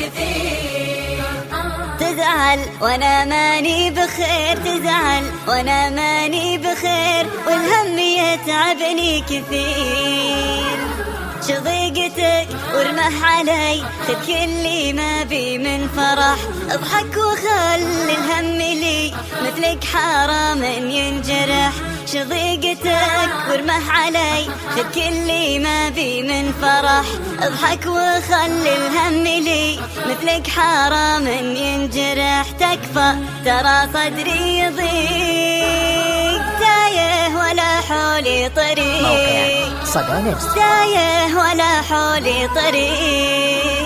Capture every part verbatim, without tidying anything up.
كثير. تزعل وانا ماني بخير، تزعل وانا ماني بخير، والهم يتعبني كثير. شضيقتك وارمح علي، خذ كل ما بي من فرح، اضحك وخل الهم لي، مثلك حرام ينجرح. شضيقتك وارمح علي، خذ كل ما بي من فرح، اضحك وخل الهم لي، مثلك حرام ينجرح. تكفى ترى صدري يضيق، تايه ولا حولي طريق، تايه ولا حولي طريق.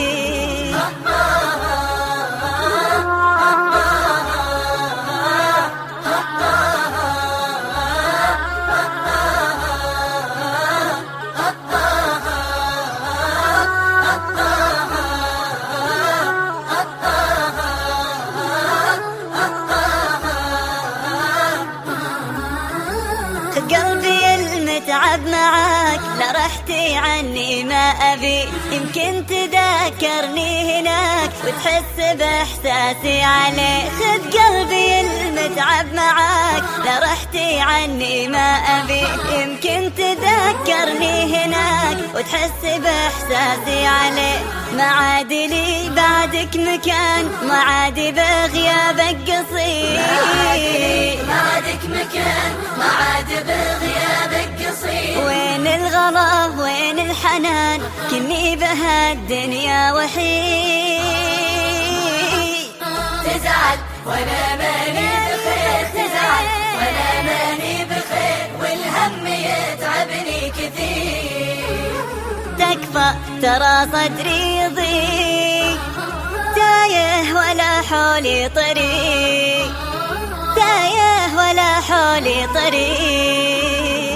قلبي المتعب معاك، لا رحتي عني ما أبي، يمكن تذكرني هناك وتحس بإحساسي عليه. خذ قلبي المتعب معاك، لا رحتي عني ما أبي، يمكن تذكرني هناك وتحس بإحساسي عليه. ما عاد لي بعدك مكان، ما عاد بغيابك قصير، ما عادك مكان، ما عاد بغيابك قصير. وين الغلا وين الحنان، كني بهالدنيا وحيد. تزعل وانا ماني بخير، تزعل وانا ماني بخير، والهم يتعبني كثير. تكفى ترى صدري يضيق، تايه ولا حولي طريق، تايه ولا حولي طريق.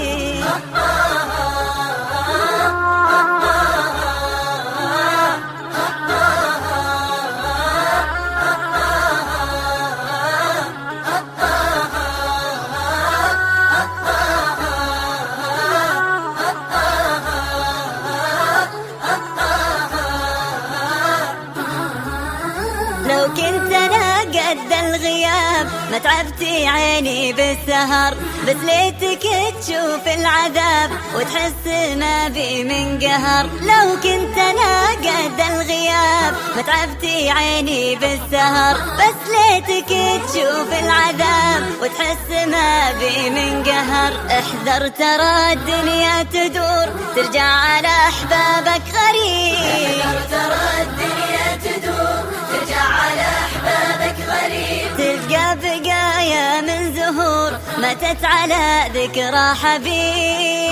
لو كنت أنا قد الغياب، ما تعبتي عيني بالسهر، بس ليتك تشوف العذاب وتحس ما بي من قهر. لو كنت أنا قد الغياب، ما تعبتي عيني بالسهر، بس ليتك تشوف العذاب وتحس ما بي من قهر. احذر ترى الدنيا تدور، ترجع على أحبابك غريب، احذر ترى الدنيا تدور، ترجع على أحبابك غريب. تلقى بقايا من زهور ماتت على ذكرى حبيب.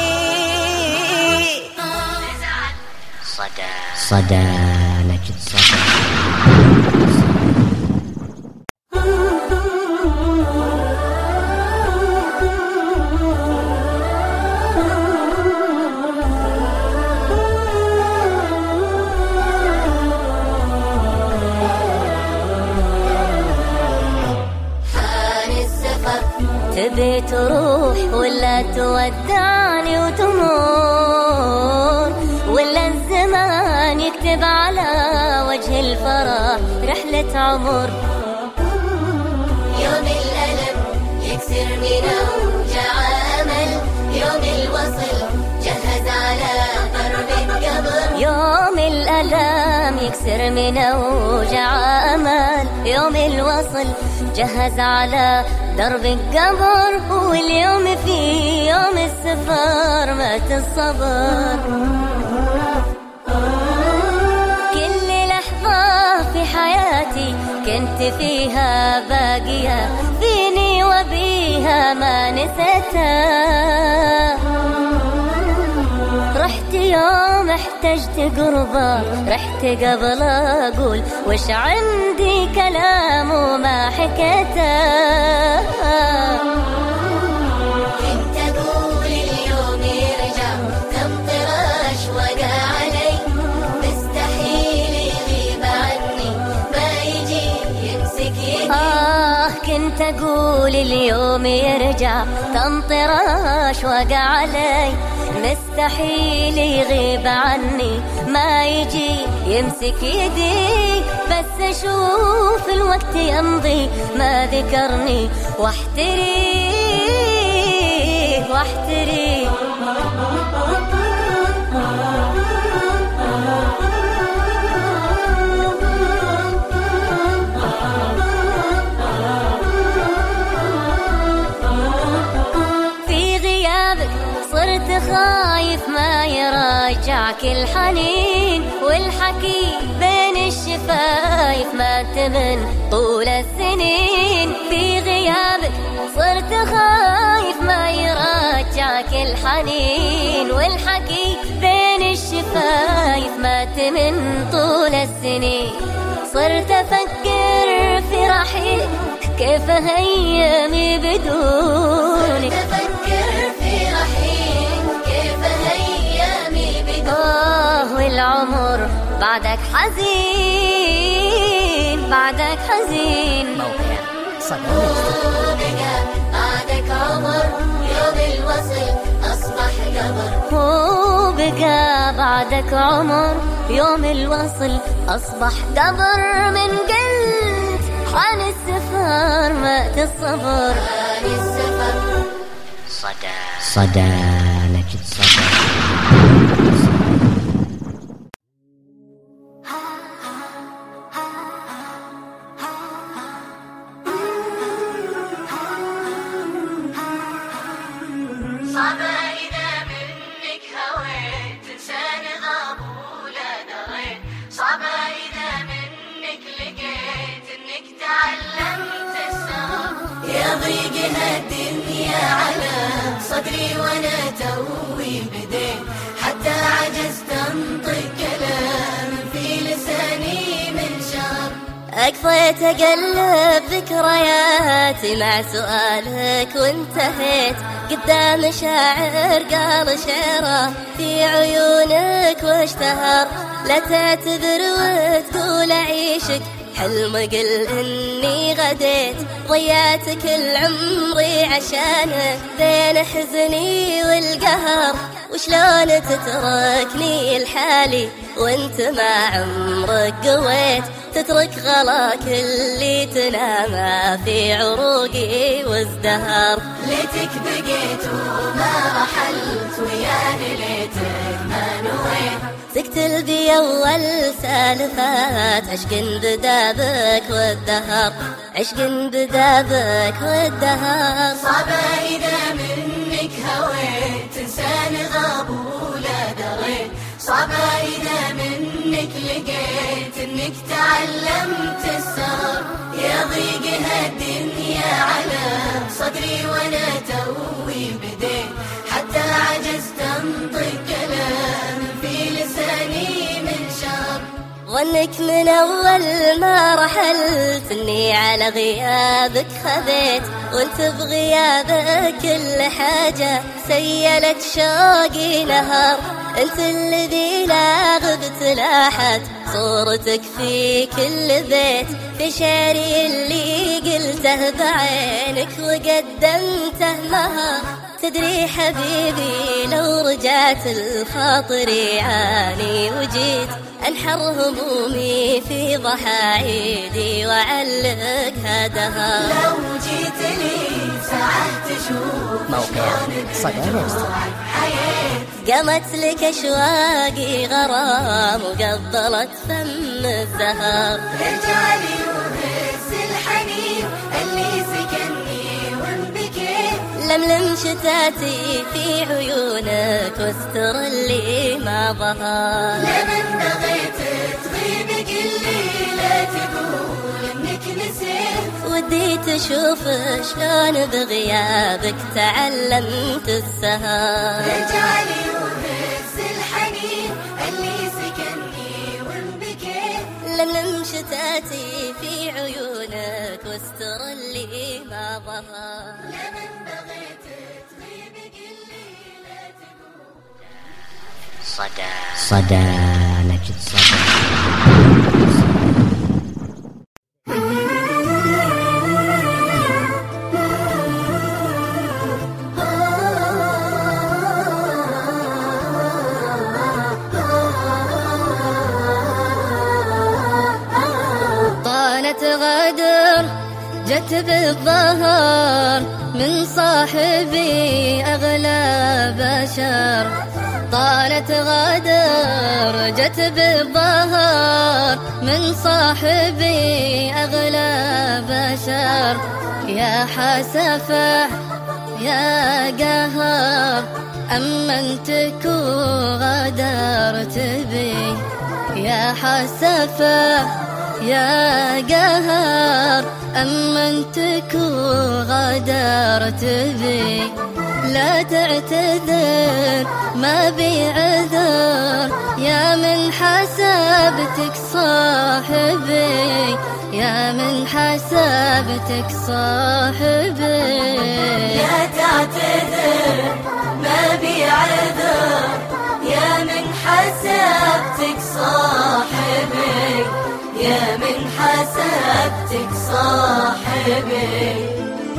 صدى صدى نجد صدى. تبي تروح ولا تودعني وتمر، ولا الزمان يكتب على وجه الفرح رحلة عمر. يوم الألم يكسر من أوجع أمل، يوم الوصل جهز على درب القبر. يوم الألم يكسر من أوجع أمل، يوم الوصل جهز على درب القبر. واليوم في يوم السفر مات الصبر. كل لحظة في حياتي كنت فيها باقية، فيني وبيها ما نسيتها. رحت يوم احتجت قربة، رحت قبل أقول وش عندي كلام وما حكيته. كنت أقول اليوم يرجع، تمطر أشواق علي، مستحيل يغيب عني، ما يجي يمسك يدي. آه كنت أقول اليوم يرجع، تمطر أشواق علي، مستحيل يغيب عني، ما يجي يمسك يدي، بس أشوف الوقت يمضي ما ذكرني واحتريه واحتريه. صرت خايف ما يراجعك الحنين، والحكي بين الشفايف ما تمن طول السنين. في غيابك صرت خايف ما يراجعك الحنين، والحكي بين الشفايف ما تمن طول السنين. صرت أفكر في رحيلك كيف هيامي بدونك، آه والعمر بعدك حزين بعدك حزين. موقع صدى بقى بعدك عمر يوم الوصل أصبح قبر. هو بقى بعدك عمر يوم الوصل أصبح قبر. من قلت حان السفر مات الصبر. حان السفر صدى صدى نجد صدى. صعبة إذا منك هويت تنساني غاب ولا دريت. صعبة إذا منك لقيت إنك تعلمت السهر. يا ضيقها الدنيا على صدري وأنا توي بديت، حتى عجزت أنطق كلام في لساني من شهر. أقفيت أقلب ذكرياتي مع سؤالك وانتهيت، قدام شاعر قال شعره في عيونك واشتهر. لا تعتذر وتقول أعيشك حلم، قل إني غديت ضيعت كل عمري عشانك بين حزني والقهر. وشلون تتركني لحالي وانت ما عمرك قويت، تترك غلاك اللي تنام في عروقي وازدهر. ليتك بقيت وما رحلت وياني ليتك ما نويت. تقتل بي أول سالفات عشق بدابك والدهر، عشق بدابك والدهر. صعبة إذا منك هويت تنساني غاب ولا دريت. صعبة إذا منك لقيت إنك تعلمت السهر. يا ضيقها الدنيا على صدري وأنا توي بديت، حتى عجزت أنطق كلام في لساني من شهر. ظنك من أول ما رحلت إني على غيابك خذيت، وانت بغيابك كل حاجة سيلت شوقي نهار. انت الذي لا غبت لاحت صورتك في كل بيت، في شعري اللي قلته بعينك وقدمته مهر. تدري حبيبي لو رجعت الخاطري عاني وجيت، أنحر همومي في ضحايدي وأعلقها دهر. لو جيت لي ساعة تشوف موقع صدى حياة. قامت لك أشواقي غرام وقبلت فم الزهر. رجعلي وهز الحنين اللي سكنني وانبكيت. لملم شتاتي في عيونك واستر اللي ما ظهر. لمن بغيت تغيب قلي لا تقول انك نسيت. ودي تشوف شلون بغيابك تعلمت السهر. رجعلي وهز الحنين اللي سكنني وانبكيت. لملم شتاتي في عيونك واستر اللي ما ظهر. لمن بغيت تغيب قلي لا تقول. صدى صدى نجد صدى. طالت غدر جت بالظهر من صاحبي أغلى بشر. طالت غدر جت بالظهر من صاحبي أغلى بشر. يا حسفة يا قهر أمنتك وغدرت بي. يا حسفة يا قهر أمنتك وغدرت بي. لا تعتذر ما بي عذر يا من حسبتك صاحبي. يا من حسبتك صاحبي. لا تعتذر ما بي عذر يا من حسبتك صاحبي. يا من حسبتك صاحبي.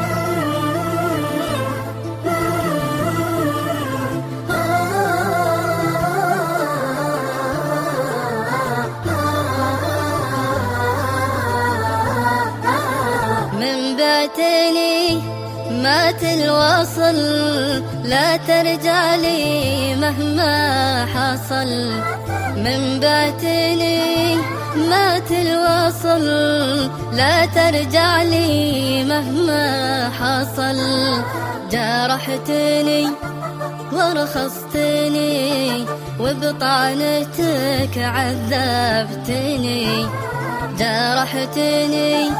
من بعتني مات الوصل لا ترجع لي مهما حصل. من بعتني مات الوصل لا ترجع لي مهما حصل. جرحتني ورخصتني وبطعنتك عذبتني. جرحتني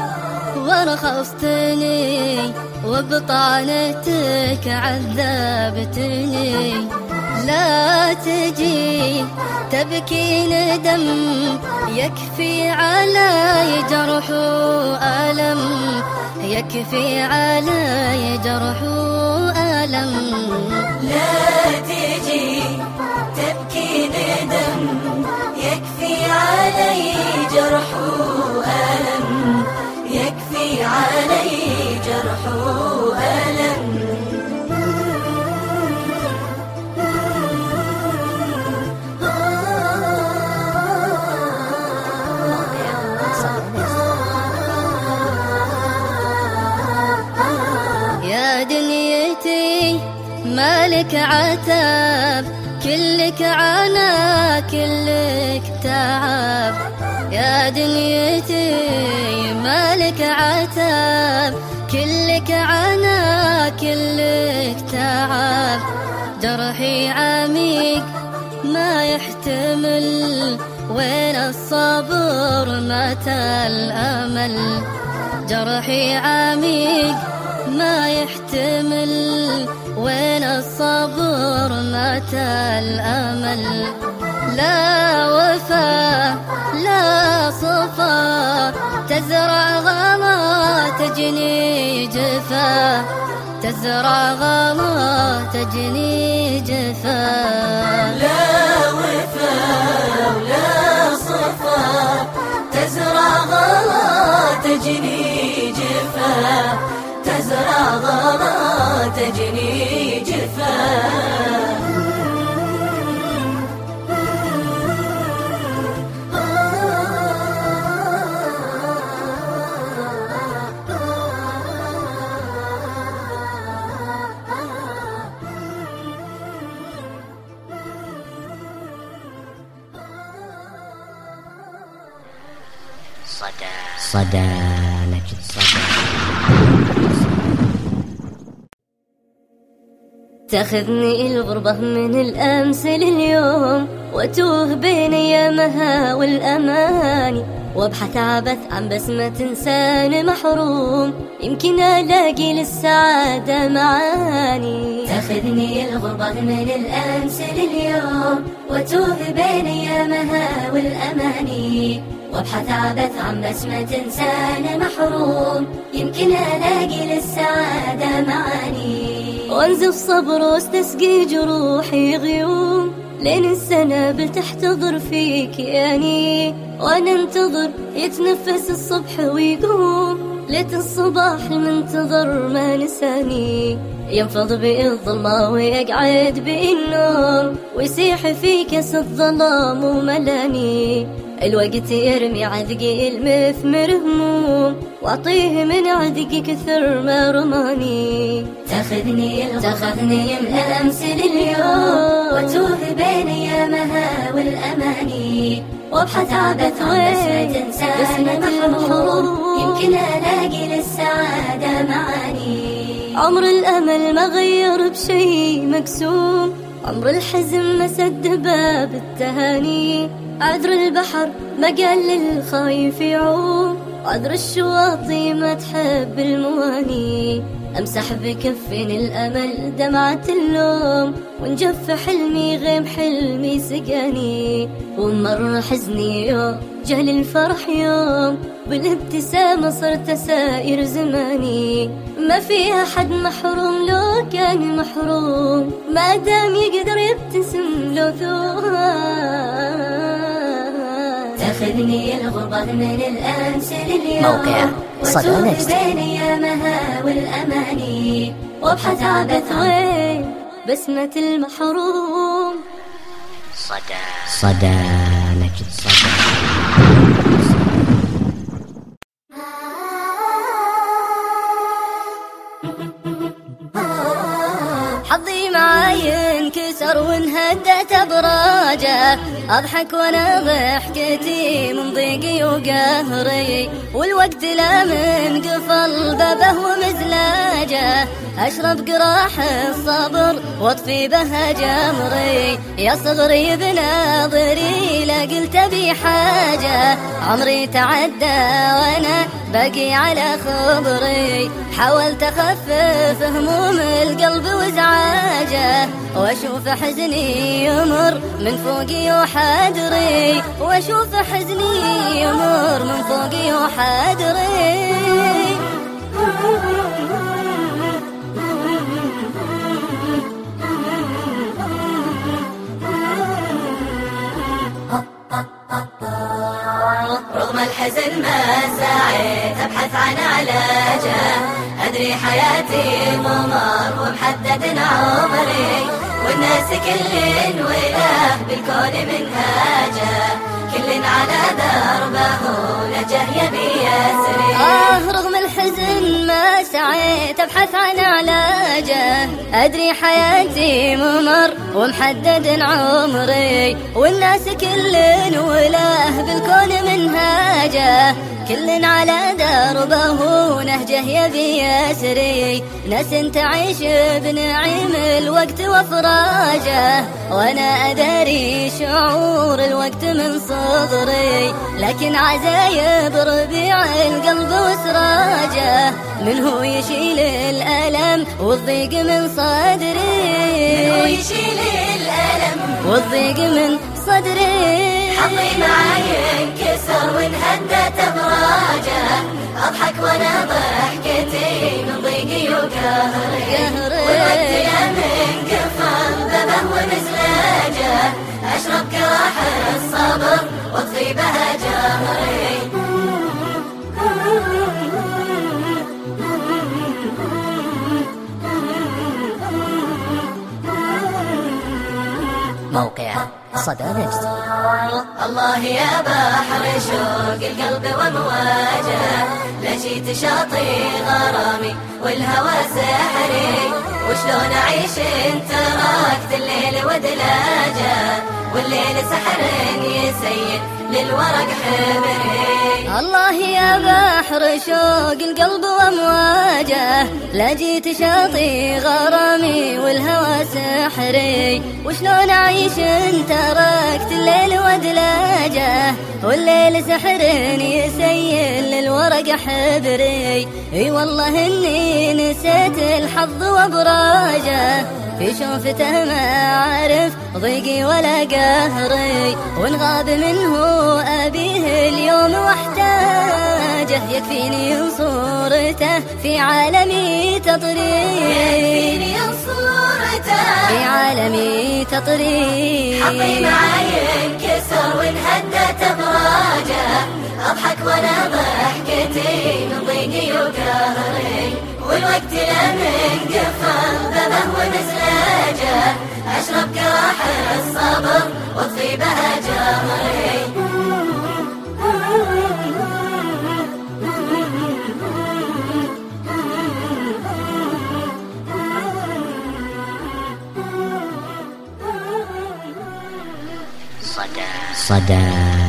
ورخصتني وبطعنتك عذبتني. لا تجي تبكي ندم يكفي علي جرح وألم. يكفي علي جرح وألم. لا تجي تبكي ندم يكفي علي جرح وألم. يكفي علي جرح وألم. يا دنيتي مالك عتاب كلك عنا كلك تعب. يا دنيتي مالك عتاب كلك عنا كلك تعب. جرحي عميق ما يحتمل وين الصبر متى الأمل. جرحي عميق ما يحتمل وين الصبر متى الأمل. لا وفا لا صفا تزرع غلا تجني جفا. تزرع غلا تجني جفا. لا وفا ولا صفا تزرع غلا تجني جفا. تزرع غلا تجني جفا. صدى صدى نجد صدى. تاخذني الغربة من الأمس لليوم واتوه بين أيامها والأماني. وابحث عبث عن بسمة إنسان محروم يمكن ألاقي للسعادة معاني. تاخذني الغربة من الأمس لليوم واتوه بين أيامها والأماني. وابحث عبث عن بسمة إنسان محروم يمكن ألاقي للسعادة معاني. وانزف صبر واستسقي جروحي غيوم لين السنابل تحتضر فيك يعني. وانا انتظر يتنفس الصبح ويقوم ليت الصباح المنتظر ما نساني. ينفض بي الظلمة ويقعد بي النوم ويسيح في كاس الظلام وملاني. الوقت يرمي عذقي المثمر هموم، واعطيه من عذقي كثر ما رماني. تاخذني تاخذني من الامس لليوم، واتوه بين ايامها والاماني، وابحث عبث عن بسمة انسان محروم، يمكن الاقي للسعادة معاني. عمر الامل ما غير بشي مقسوم، عمر الحزن ما سد باب التهاني. عذر البحر ما قال للخايف يعوم، عذر الشواطئ ما تحب المواني. امسح بكفين الامل دمعة اللوم، ونجف حلمي غيم حلمي سقاني. ومر حزني يوم جهل الفرح يوم، بالابتسامة صرت سائر زماني. ما فيها حد محروم لو كان محروم، ما دام يقدر يبتسم لو ثوان. تاخذني الغربة من الأمس لليوم، موقع صدى نجد بين أيامها والأماني، وابحث عبث وين بسمة المحروم. صدى صدى نجد صدى. حظي معاي انكسر وانهدت ابراجه، اضحك وانا ضحكتي من ضيقي وقهري، والوقت لا من قفل بابه ومزلاجه. اشرب قراح الصبر واطفي بها جمري، يا صغري بناظري لا قلت بي حاجه. عمري تعدى وانا باقي على خبري، حاولت اخفف هموم القلب وازعاجه، واشوف حزني يمر من فوقي وحادري، واشوف حزني يمر من فوقي وحادري. رغم الحزن ما سعيت أبحث عن علاجه، أدري حياتي ممر ومحدد عمري، والناس كل وله بالكون منهاجه، كل على دربه نجه يبي يسري. آه رغم الحزن ما سعيت أبحث عن علاجه، أدري حياتي ممر ومحدد عمري، والناس كل وله بالكون منهاجه، كل على دربه نهجه يبي يسري. ناس تعيش بنعيم الوقت وافراجه، وانا اداري شعور الوقت من صدري، لكن عزايب ربيع القلب وسراجه، من هو يشيل الالم والضيق من صدري، من هو يشيل الالم والضيق من صدري. حظي معاي انكسر وانهدت ابراجه، اضحك وانا ضحكتي من ضيقي وقهري، والوقت لا من قفل بابه ومزلاجه، اشرب كراح الصبر واطفي بها جمري. موقع صدى نجد. الله يا بحر شوق القلب ومواجه، لجيت شاطئ غرامي والهوى سحري، وشلون اعيش انت تركت الليل ودلاجه، والليل سحر يسيل للورق حبري. الله يا بحر شوق القلب وامواجه، لا جيت شاطئ غرامي والهوى سحري، وشلون اعيش انت تركت الليل ودلاجه، والليل سحر يسيل للورق حبري. اي والله اني نسيت الحظ وابراجه، في شوفته ما عرف ضيقي ولا قهري، وانغاب منه أبيه اليوم واحتاجه، يكفيني صورته في عالمي تطري، يكفيني صورته في عالمي تطري. حظي معاي انكسر وانهدت ابراجه، اضحك وانا ضحكتي من ضيقي وقهري، والوقت لا من قفل بابه ومزلاجه، اشرب كراح الصبر واطفي بها جمري. صدى